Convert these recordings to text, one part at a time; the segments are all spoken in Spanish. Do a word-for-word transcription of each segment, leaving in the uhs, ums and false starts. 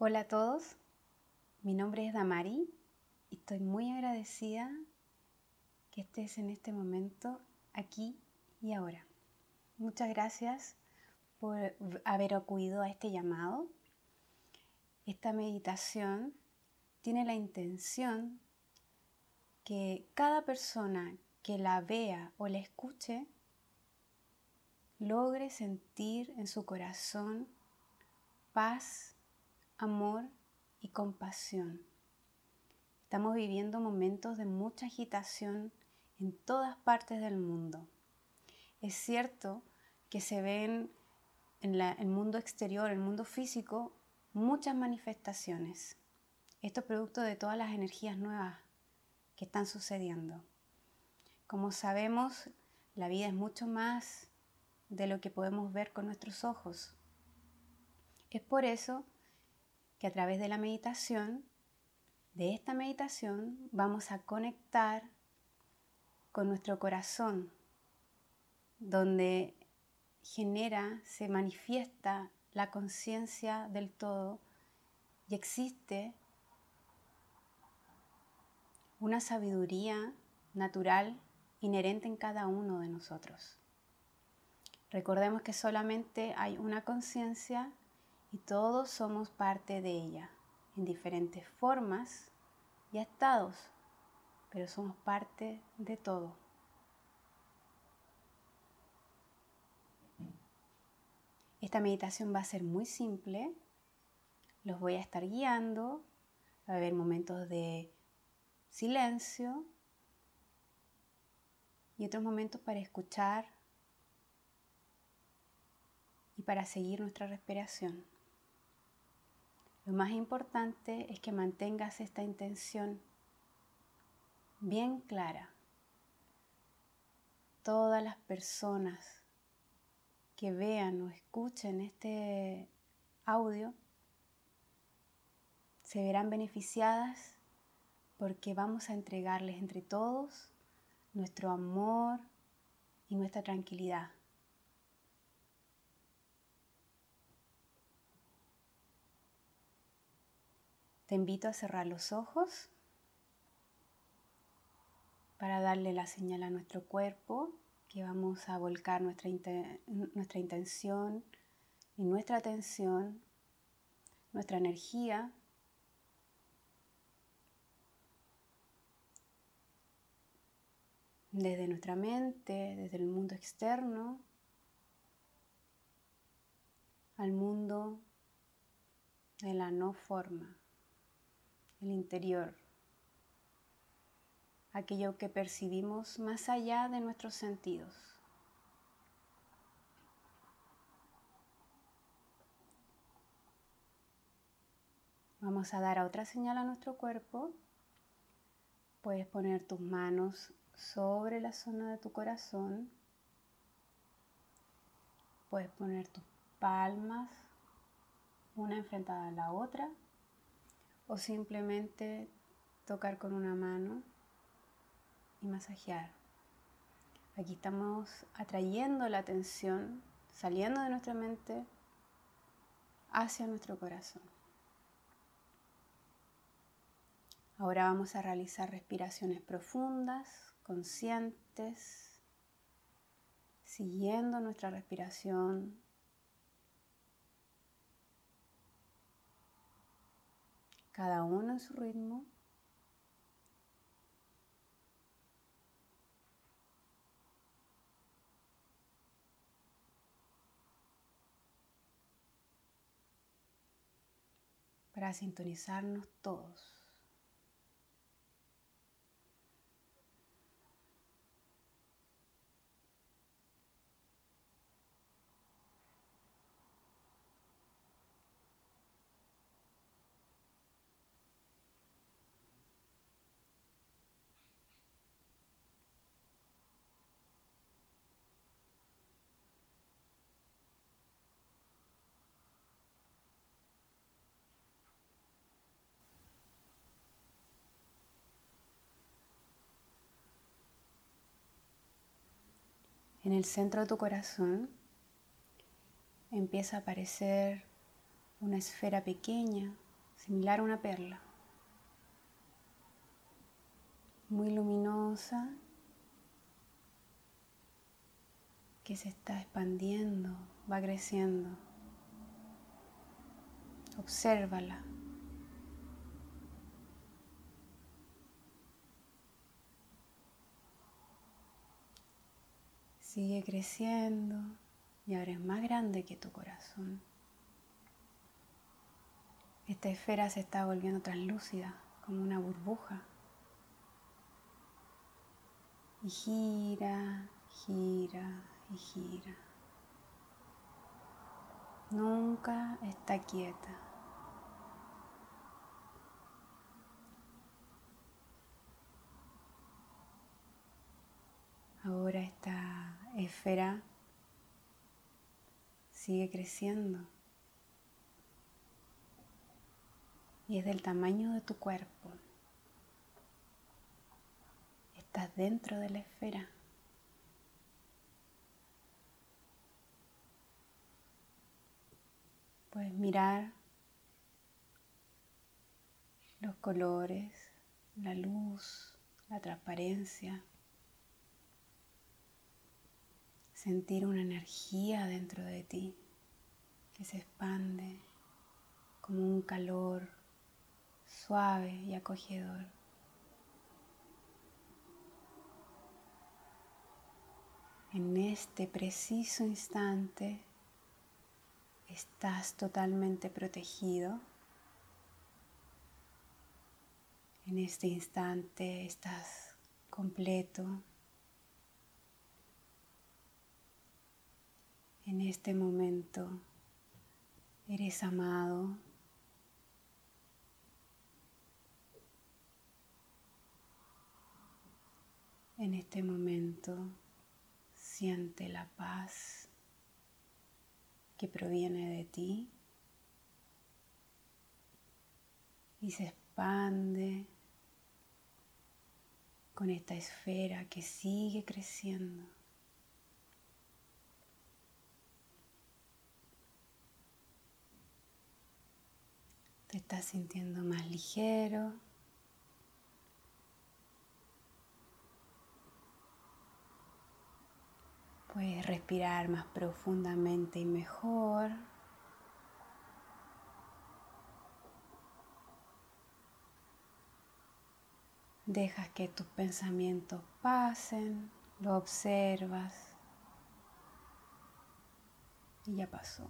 Hola a todos, mi nombre es Damari y estoy muy agradecida que estés en este momento aquí y ahora. Muchas gracias por haber acudido a este llamado. Esta meditación tiene la intención que cada persona que la vea o la escuche logre sentir en su corazón paz, amor y compasión. Estamos viviendo momentos de mucha agitación en todas partes del mundo. Es cierto que se ven en la, el mundo exterior, el mundo físico, muchas manifestaciones. Esto es producto de todas las energías nuevas que están sucediendo. Como sabemos, la vida es mucho más de lo que podemos ver con nuestros ojos. Es por eso que a través de la meditación, de esta meditación, vamos a conectar con nuestro corazón, donde genera, se manifiesta la conciencia del todo y existe una sabiduría natural inherente en cada uno de nosotros. Recordemos que solamente hay una conciencia y todos somos parte de ella, en diferentes formas y estados, pero somos parte de todo. Esta meditación va a ser muy simple, los voy a estar guiando, va a haber momentos de silencio y otros momentos para escuchar y para seguir nuestra respiración. Lo más importante es que mantengas esta intención bien clara. Todas las personas que vean o escuchen este audio se verán beneficiadas porque vamos a entregarles entre todos nuestro amor y nuestra tranquilidad. Te invito a cerrar los ojos para darle la señal a nuestro cuerpo que vamos a volcar nuestra, inten- nuestra intención y nuestra atención, nuestra energía desde nuestra mente, desde el mundo externo, al mundo de la no forma, el interior, aquello que percibimos más allá de nuestros sentidos. Vamos a dar otra señal a nuestro cuerpo. Puedes poner tus manos sobre la zona de tu corazón. Puedes poner tus palmas una enfrentada a la otra o simplemente tocar con una mano y masajear. Aquí estamos atrayendo la atención, saliendo de nuestra mente hacia nuestro corazón. Ahora vamos a realizar respiraciones profundas, conscientes, siguiendo nuestra respiración. Cada uno en su ritmo. Para sintonizarnos todos. En el centro de tu corazón empieza a aparecer una esfera pequeña, similar a una perla, muy luminosa, que se está expandiendo, va creciendo. Obsérvala. Sigue creciendo y ahora es más grande que tu corazón. Esta esfera se está volviendo translúcida, como una burbuja. Y gira, gira y gira. Nunca está quieta. Ahora esta esfera sigue creciendo y es del tamaño de tu cuerpo. Estás dentro de la esfera. Puedes mirar los colores, la luz, la transparencia. Sentir una energía dentro de ti que se expande como un calor suave y acogedor. En este preciso instante estás totalmente protegido. En este instante estás completo. En este momento eres amado. En este momento siente la paz que proviene de ti y se expande con esta esfera que sigue creciendo. Te estás sintiendo más ligero. Puedes respirar más profundamente y mejor. Dejas que tus pensamientos pasen, lo observas y ya pasó.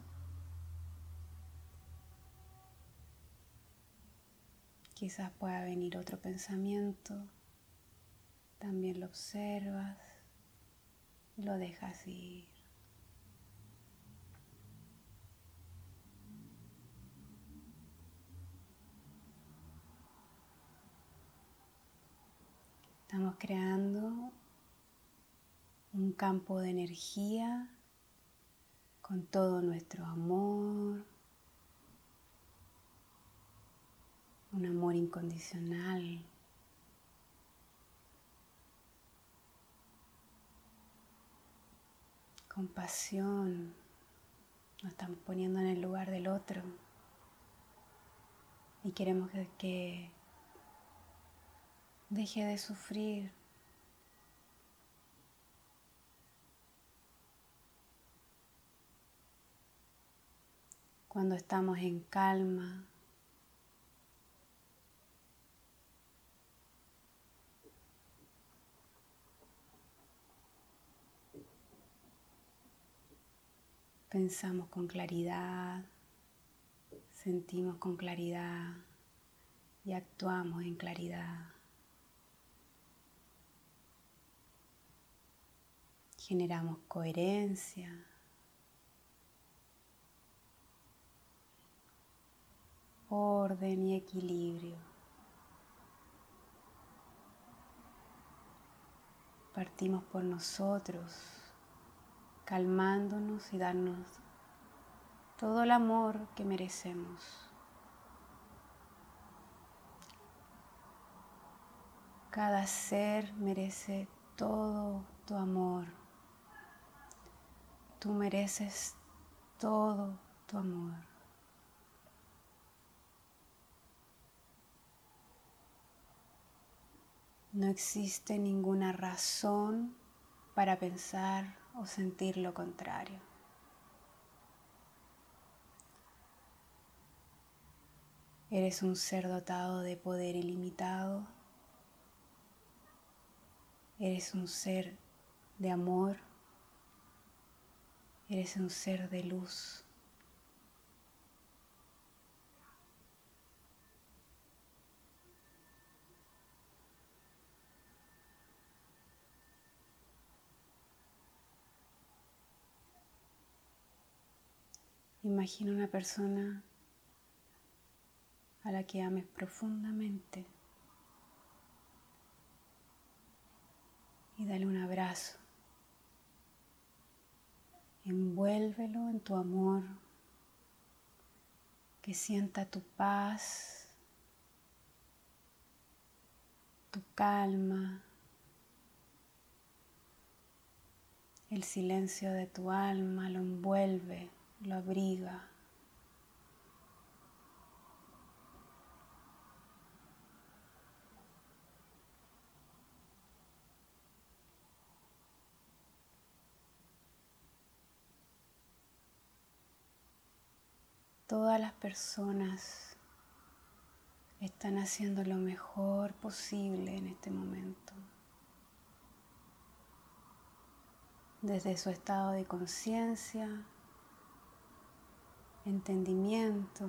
Quizás pueda venir otro pensamiento, también lo observas y lo dejas ir. Estamos creando un campo de energía con todo nuestro amor, un amor incondicional. Compasión, nos estamos poniendo en el lugar del otro y queremos que, que deje de sufrir. Cuando estamos en calma, pensamos con claridad, sentimos con claridad y actuamos en claridad. Generamos coherencia. Orden y equilibrio. Partimos por nosotros, calmándonos y darnos todo el amor que merecemos. Cada ser merece todo tu amor. Tú mereces todo tu amor. No existe ninguna razón para pensar o sentir lo contrario. Eres un ser dotado de poder ilimitado. Eres un ser de amor. Eres un ser de luz. Imagina una persona a la que ames profundamente y dale un abrazo. Envuélvelo en tu amor, que sienta tu paz, tu calma, el silencio de tu alma lo envuelve, lo abriga. Todas las personas están haciendo lo mejor posible en este momento, desde su estado de conciencia, entendimiento,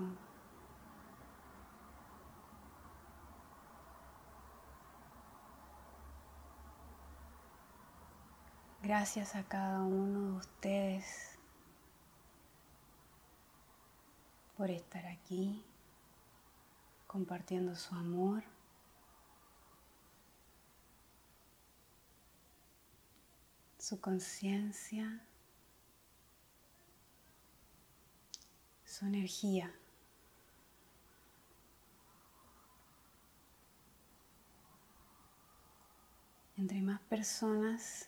gracias a cada uno de ustedes por estar aquí, compartiendo su amor, su conciencia, su energía. Entre más personas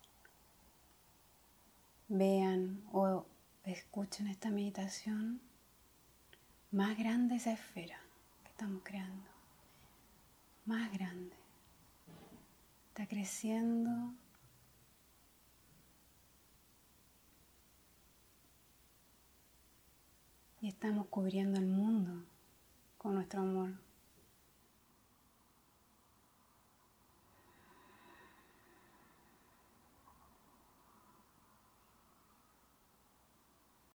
vean o escuchen esta meditación, más grande esa esfera que estamos creando, más grande. Está creciendo y estamos cubriendo el mundo con nuestro amor.